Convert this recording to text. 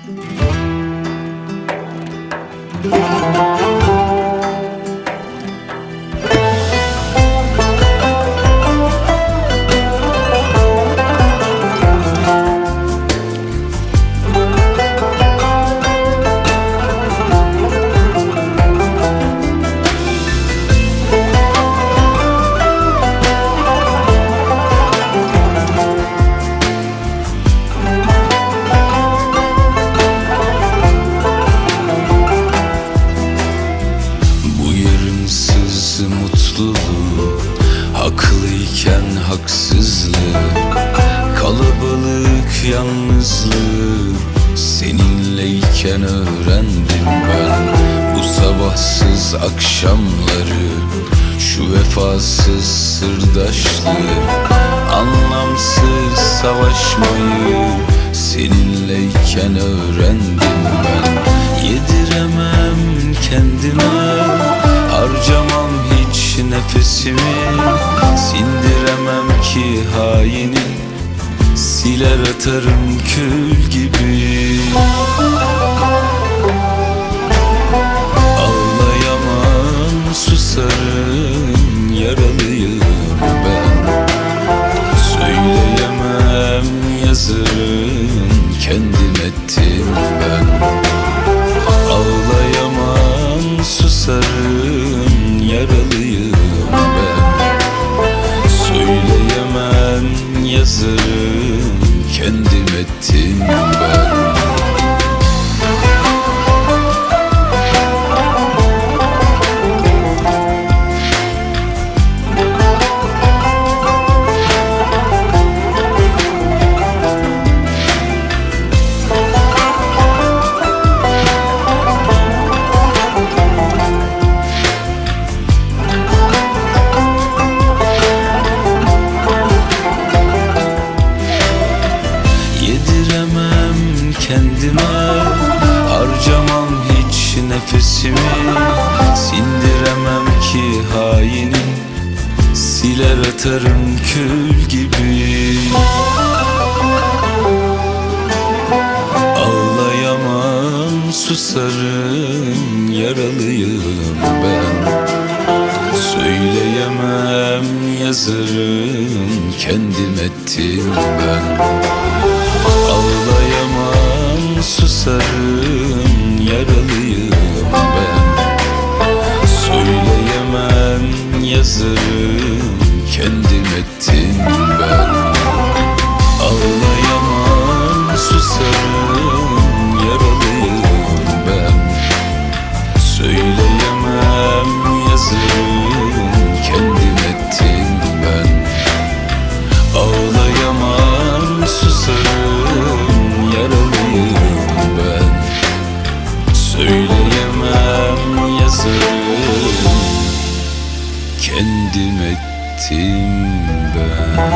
Mutluluk, haklıyken haksızlık, kalabalık yalnızlık, seninleyken öğrendim ben bu sabahsız akşamları, şu vefasız sırdaşlık, anlamsız savaşmayı seninleyken öğrendim ben. Yediremem kendime, harcamam hiç nefesimi, sindiremem ki haini, siler atarım kül gibi. Ağlayamam, susarım, yaralıyım ben. Söyleyemem, yazarım, kendim ettim ben. Ağlayamam, susarım, yaralıyım ben. Söyleyemem, yazarım, kendim ettim ben. Kendime, harcamam hiç nefesimi, sindiremem ki haini, siler atarım kül gibi. Ağlayamam, susarım, yaralıyım ben. Söyleyemem, yazarım, kendim ettim ben. Ağlayamam, susarım, yaralıyım ben. Söyleyemem, yazarım, kendim ettim ben. Ağlayamam, susarım, yaralıyım ben. Söyleyemem, yazarım, kendim ettim ben. Ağlayamam, susarım, yaralıyım ben. Söyleyemem, yazarım, kendim ettim ben.